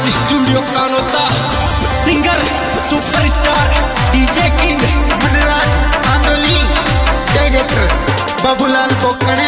Studio Kanota singer superstar DJ king Manraj Andoli director Babulal Kokane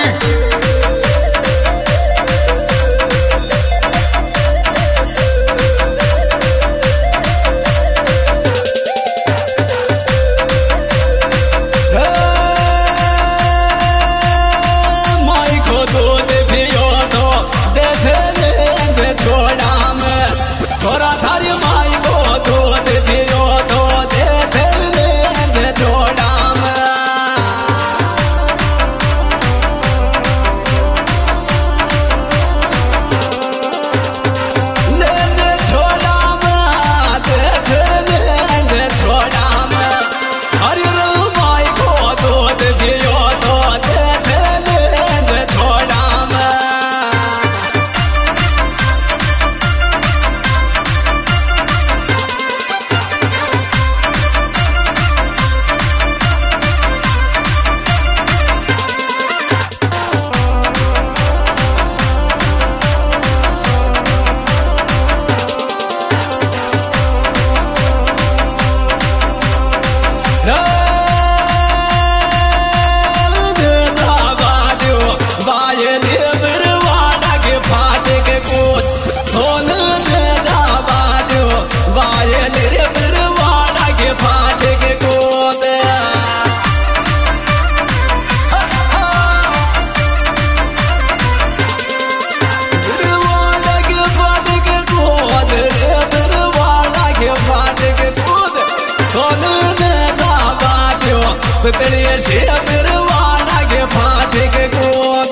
तेरे से बिरवाना के फाटे के गोद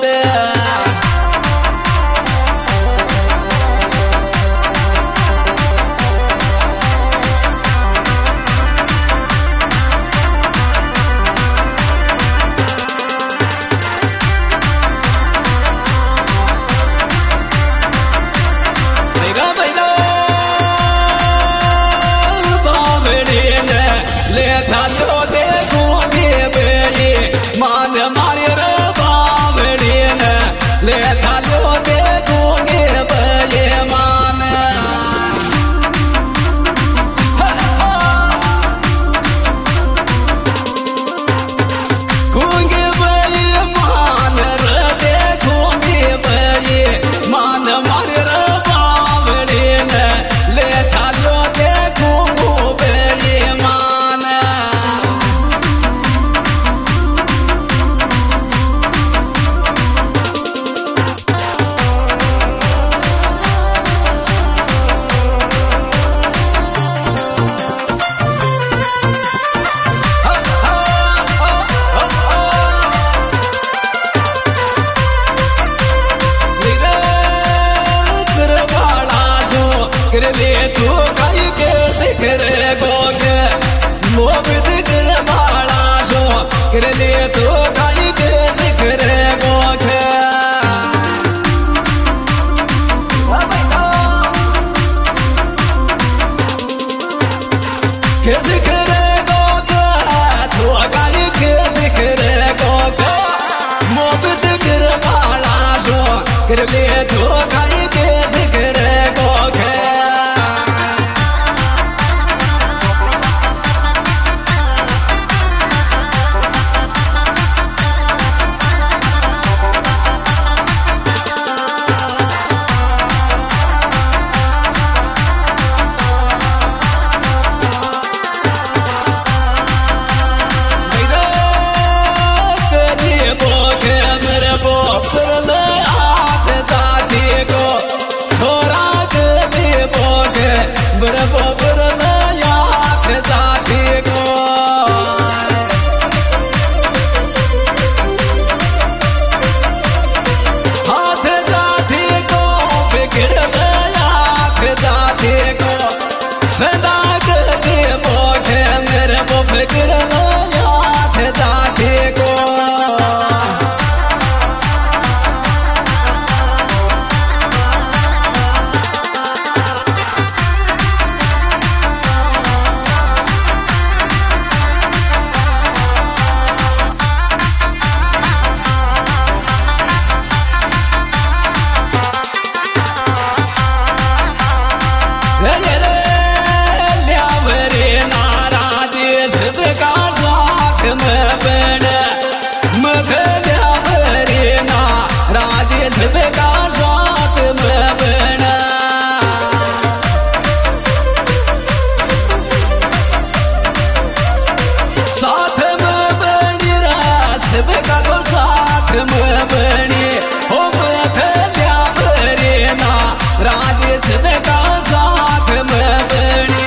ले जालो ले चालो दे दूंगे बले मान खूंगे बले मान रे खूंगे बले मान मारे रे बावड़े ले चालो दे खूंगो बले मान ले तू गाय के सिखरे गोगे मोबित कर बाला जो कर ले तू गाय के सिखरे गोगे के सिखरे गोगे तू गाय के सिखरे गोगे मोबित कर बाला जो कर ले तू गाय के सिखरे गोगे मेरे बोकर हाथ सबका साथ में बना साथ में बनी सबका को साथ में बनी हो मैं फैलिया बरेना राज सबका साथ में बनी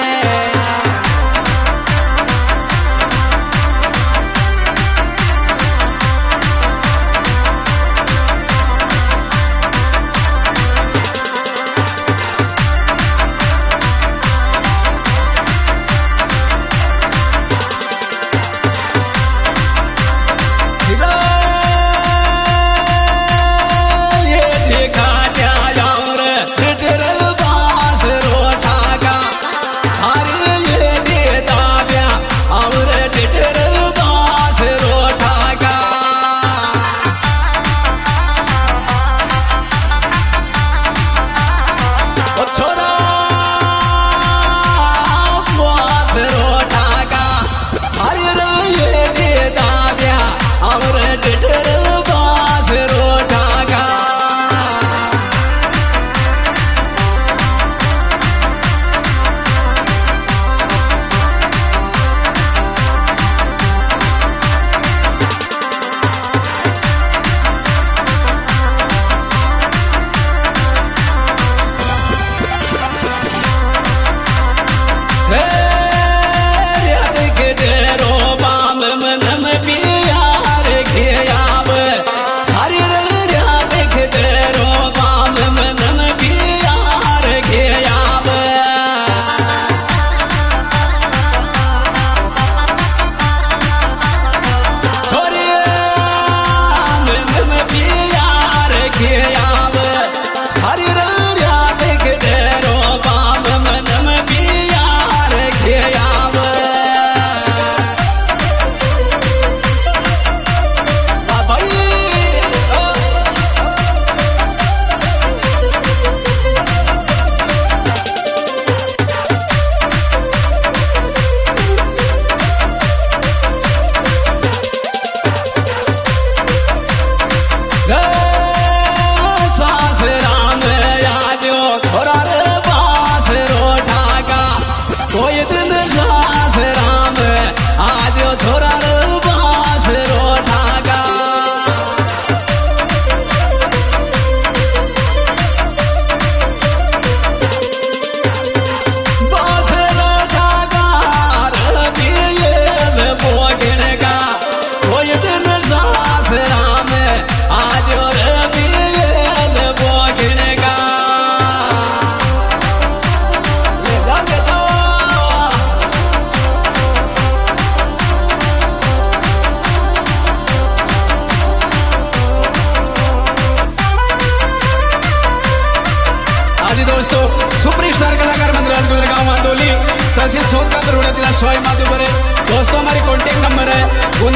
दोस्तों हमारी कॉन्टेक्ट नंबर है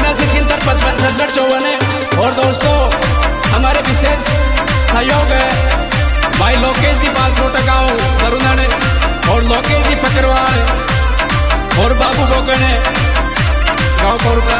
7963556754 है। और दोस्तों हमारे विशेष सहयोग है भाई लोकेश जी बासरोटा गाँव करुणाने और लोकेश जी फकरवाल और बाबू बोकने गाँव कोरपा।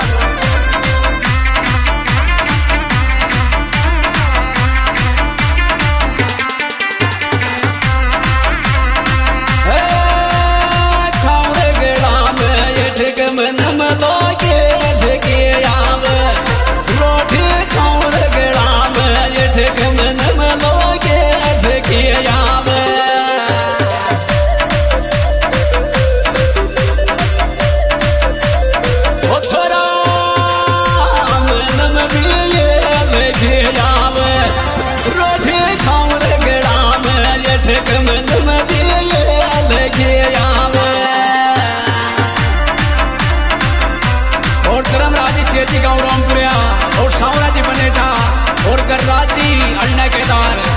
और करमराजी चेती गाँव रामपुरिया और सावराजी बनेठा और गर्राजी अन्ना केदार